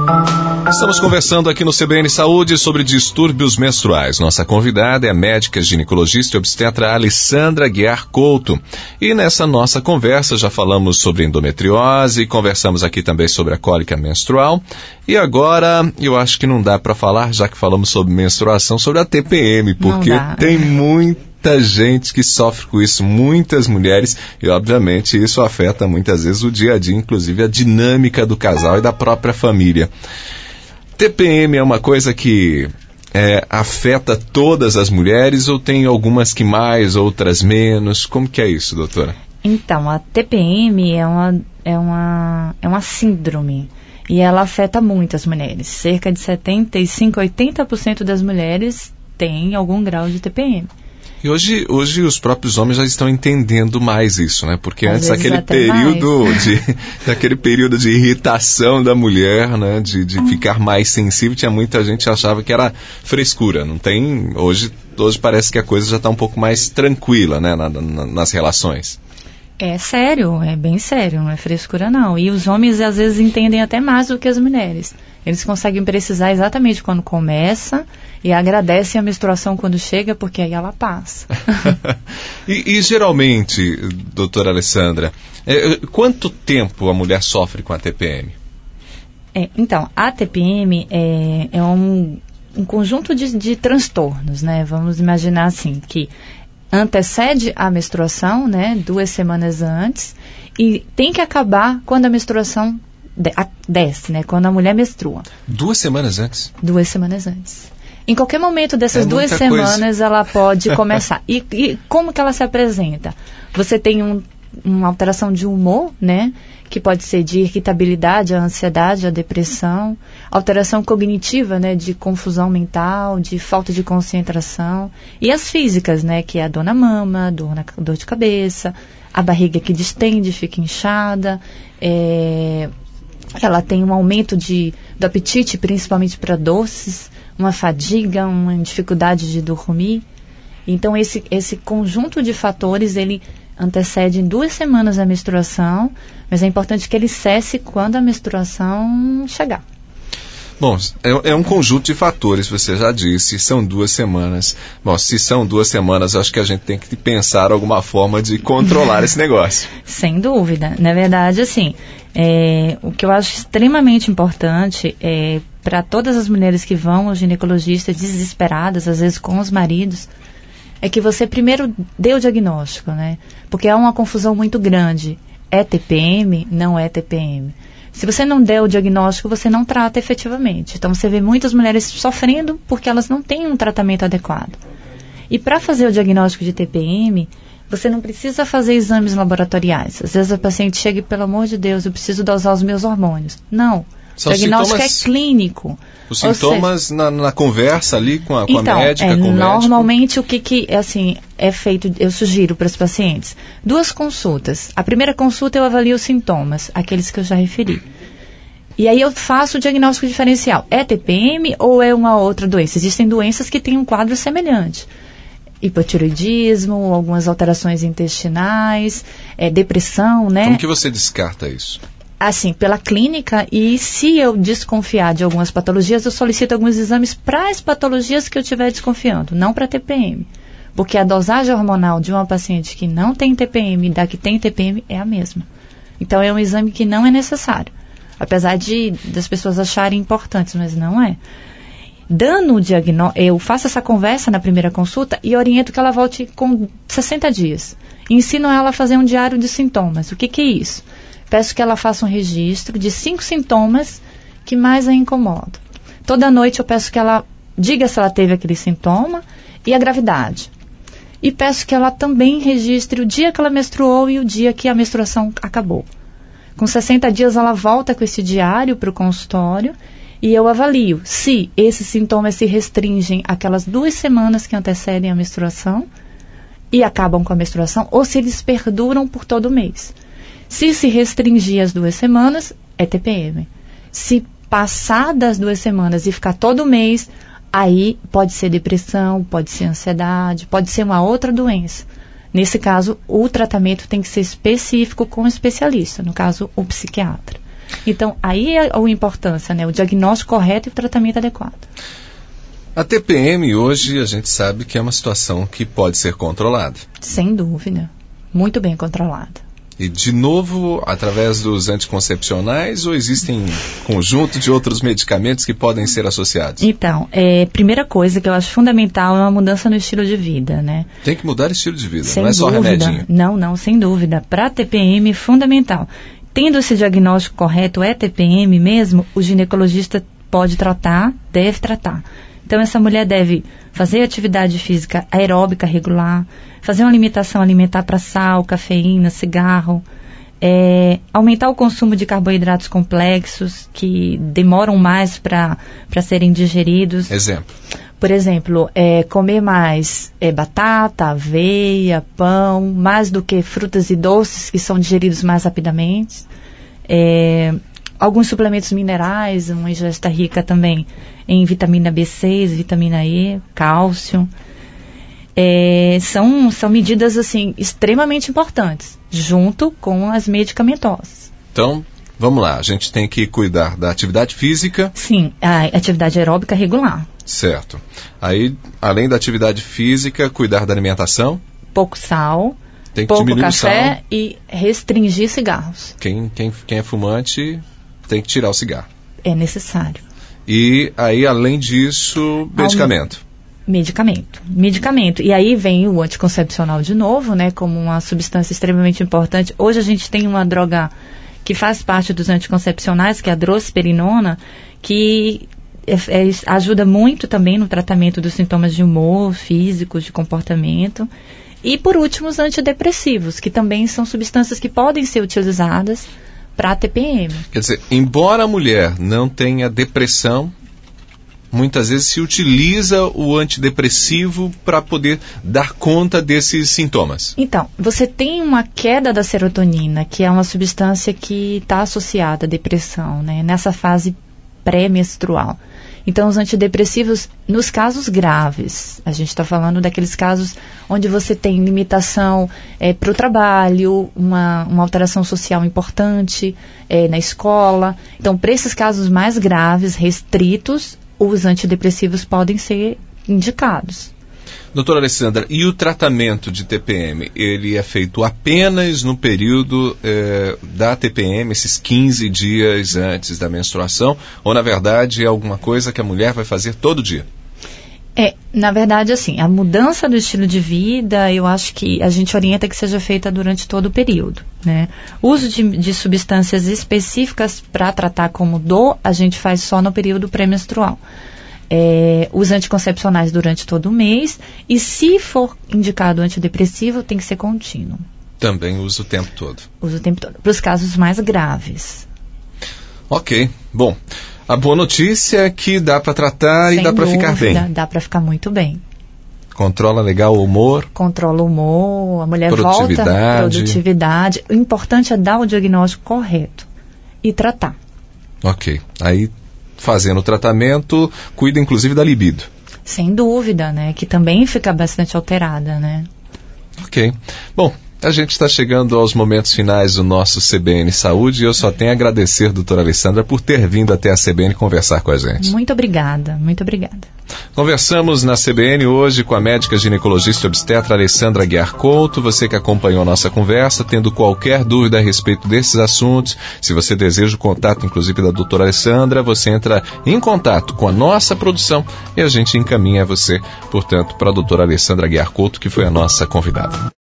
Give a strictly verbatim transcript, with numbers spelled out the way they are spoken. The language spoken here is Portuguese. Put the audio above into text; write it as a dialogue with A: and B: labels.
A: Estamos conversando aqui no C B N Saúde sobre distúrbios menstruais. Nossa convidada é a médica ginecologista e obstetra Alessandra Guiar Couto. E nessa nossa conversa já falamos sobre endometriose, conversamos aqui também sobre a cólica menstrual. E agora, eu acho que não dá para falar, já que falamos sobre menstruação, sobre a T P M, porque tem muita gente que sofre com isso, muitas mulheres, e obviamente isso afeta muitas vezes o dia a dia, inclusive a dinâmica do casal e da própria família. T P M é uma coisa que é, afeta todas as mulheres ou tem algumas que mais, outras menos? Como que é isso, doutora?
B: Então, a T P M é uma, é uma, é uma síndrome e ela afeta muitas mulheres. Cerca de setenta e cinco, oitenta por cento das mulheres têm algum grau de T P M. E
A: hoje, hoje os próprios homens já estão entendendo mais isso, né? Porque Às antes aquele período de, daquele período de irritação da mulher, né? De, de ficar mais sensível, tinha muita gente que achava que era frescura. Não tem, hoje, hoje parece que a coisa já está um pouco mais tranquila, né? Na, na, nas relações.
B: É sério, é bem sério, não é frescura não. E os homens às vezes entendem até mais do que as mulheres. Eles conseguem precisar exatamente quando começa e agradecem a menstruação quando chega, porque aí ela passa.
A: e, e geralmente, doutora Alessandra, é, quanto tempo a mulher sofre com a T P M?
B: É, então, a T P M é, é um, um conjunto de, de transtornos, né? Vamos imaginar assim, que antecede a menstruação, né? Duas semanas antes, e tem que acabar quando a menstruação de, a, desce, né? Quando a mulher menstrua.
A: Duas semanas antes?
B: Duas semanas antes. Em qualquer momento dessas é duas semanas coisa. Ela pode começar. E, e como que ela se apresenta? Você tem um, uma alteração de humor, né? Que pode ser de irritabilidade, a ansiedade, a depressão, alteração cognitiva, né? De confusão mental, de falta de concentração. E as físicas, né? Que é a dor na mama, dor, na, dor de cabeça, a barriga que distende, fica inchada, é, ela tem um aumento de, do apetite, principalmente para doces, uma fadiga, uma dificuldade de dormir. Então, esse, esse conjunto de fatores, ele antecede em duas semanas a menstruação, mas é importante que ele cesse quando a menstruação chegar.
A: Bom, é, é um conjunto de fatores, você já disse, são duas semanas. Bom, se são duas semanas, acho que a gente tem que pensar alguma forma de controlar esse negócio.
B: Sem dúvida. Na verdade, assim, é, o que eu acho extremamente importante é para todas as mulheres que vão ao ginecologista desesperadas, às vezes com os maridos, é que você primeiro dê o diagnóstico, né? Porque há uma confusão muito grande. É T P M? Não é T P M. Se você não der o diagnóstico, você não trata efetivamente. Então, você vê muitas mulheres sofrendo porque elas não têm um tratamento adequado. E para fazer o diagnóstico de T P M, você não precisa fazer exames laboratoriais. Às vezes a paciente chega e, pelo amor de Deus, eu preciso dosar os meus hormônios. Não. O diagnóstico é clínico.
A: Os sintomas seja, na, na conversa ali com a, com
B: então,
A: a médica,
B: é,
A: com o
B: normalmente médico. O que, que assim, é feito, eu sugiro para os pacientes, duas consultas. A primeira consulta eu avalio os sintomas, aqueles que eu já referi. E aí eu faço o diagnóstico diferencial. É T P M ou é uma outra doença? Existem doenças que têm um quadro semelhante. Hipotireoidismo, algumas alterações intestinais, é, depressão, né?
A: Como que você descarta isso?
B: Assim, pela clínica, e se eu desconfiar de algumas patologias, eu solicito alguns exames para as patologias que eu estiver desconfiando, não para T P M. Porque a dosagem hormonal de uma paciente que não tem T P M e da que tem T P M é a mesma. Então, é um exame que não é necessário. Apesar de das pessoas acharem importantes, mas não é. Dando o diagnóstico, eu faço essa conversa na primeira consulta e oriento que ela volte com sessenta dias. Ensino ela a fazer um diário de sintomas. O que, que é isso? Peço que ela faça um registro de cinco sintomas que mais a incomodam. Toda noite eu peço que ela diga se ela teve aquele sintoma e a gravidade. E peço que ela também registre o dia que ela menstruou e o dia que a menstruação acabou. Com sessenta dias ela volta com esse diário para o consultório e eu avalio se esses sintomas se restringem àquelas duas semanas que antecedem a menstruação e acabam com a menstruação ou se eles perduram por todo o mês. Se se restringir as duas semanas, é T P M. Se passar das duas semanas e ficar todo mês, aí pode ser depressão, pode ser ansiedade, pode ser uma outra doença. Nesse caso, o tratamento tem que ser específico com o especialista, no caso, o psiquiatra. Então, aí é a importância, né? O diagnóstico correto e o tratamento adequado.
A: A T P M hoje a gente sabe que é uma situação que pode ser controlada.
B: Sem dúvida. Muito bem controlada.
A: E, de novo, através dos anticoncepcionais ou existem conjunto de outros medicamentos que podem ser associados?
B: Então, é, primeira coisa que eu acho fundamental é uma mudança no estilo de vida, né?
A: Tem que mudar o estilo de vida,
B: sem
A: não é só
B: dúvida.
A: remedinho.
B: Não, não, sem dúvida. Para a T P M, fundamental. Tendo esse diagnóstico correto, é T P M mesmo, o ginecologista pode tratar, deve tratar. Então, essa mulher deve fazer atividade física aeróbica regular, fazer uma limitação alimentar para sal, cafeína, cigarro, é, aumentar o consumo de carboidratos complexos, que demoram mais para serem digeridos.
A: Exemplo.
B: Por exemplo, é, comer mais é, batata, aveia, pão, mais do que frutas e doces, que são digeridos mais rapidamente. É, alguns suplementos minerais, uma ingesta rica também em vitamina B seis, vitamina E, cálcio. É, são, são medidas assim, extremamente importantes, junto com as medicamentosas.
A: Então, vamos lá, a gente tem que cuidar da atividade física.
B: Sim, a atividade aeróbica regular.
A: Certo. Aí, além da atividade física, cuidar da alimentação.
B: Pouco sal,
A: tem que
B: pouco
A: diminuir
B: café
A: o sal.
B: E restringir cigarros.
A: Quem, quem, quem é fumante tem que tirar o cigarro.
B: É necessário.
A: E aí, além disso, medicamento.
B: Medicamento. Medicamento. E aí vem o anticoncepcional de novo, né, como uma substância extremamente importante. Hoje a gente tem uma droga que faz parte dos anticoncepcionais, que é a drosperinona, que é, é, ajuda muito também no tratamento dos sintomas de humor, físicos, de comportamento. E, por último, os antidepressivos, que também são substâncias que podem ser utilizadas para a T P M.
A: Quer dizer, embora a mulher não tenha depressão, muitas vezes se utiliza o antidepressivo para poder dar conta desses sintomas.
B: Então, você tem uma queda da serotonina, que é uma substância que está associada à depressão, né, nessa fase pré-menstrual. Então, os antidepressivos, nos casos graves, a gente está falando daqueles casos onde você tem limitação é, para o trabalho, uma, uma alteração social importante é, na escola. Então, para esses casos mais graves, restritos, os antidepressivos podem ser indicados.
A: Doutora Alessandra, e o tratamento de T P M, ele é feito apenas no período eh, da T P M, esses quinze dias antes da menstruação, ou na verdade é alguma coisa que a mulher vai fazer todo dia?
B: É, na verdade, assim, a mudança do estilo de vida, eu acho que a gente orienta que seja feita durante todo o período, né? O uso de, de substâncias específicas para tratar como dor, a gente faz só no período pré-menstrual. É, os anticoncepcionais durante todo o mês, e se for indicado antidepressivo, tem que ser contínuo.
A: Também usa o tempo todo?
B: Usa o tempo todo, para os casos mais graves.
A: Ok, bom, a boa notícia é que dá para tratar
B: Sem
A: e dá para ficar bem.
B: Dá para ficar muito bem.
A: Controla legal o humor.
B: Controla o humor, a mulher
A: produtividade.
B: volta, produtividade. O importante é dar o diagnóstico correto e tratar.
A: Ok, aí fazendo o tratamento, cuida inclusive da libido.
B: Sem dúvida, né? Que também fica bastante alterada, né?
A: Ok. Bom, a gente está chegando aos momentos finais do nosso C B N Saúde e eu só tenho a agradecer, doutora Alessandra, por ter vindo até a C B N conversar com a gente.
B: Muito obrigada, muito obrigada.
A: Conversamos na C B N hoje com a médica ginecologista e obstetra Alessandra Guiar Couto. Você que acompanhou a nossa conversa, tendo qualquer dúvida a respeito desses assuntos, se você deseja o contato, inclusive da doutora Alessandra, você entra em contato com a nossa produção e a gente encaminha você, portanto, para a doutora Alessandra Guiar Couto, que foi a nossa convidada.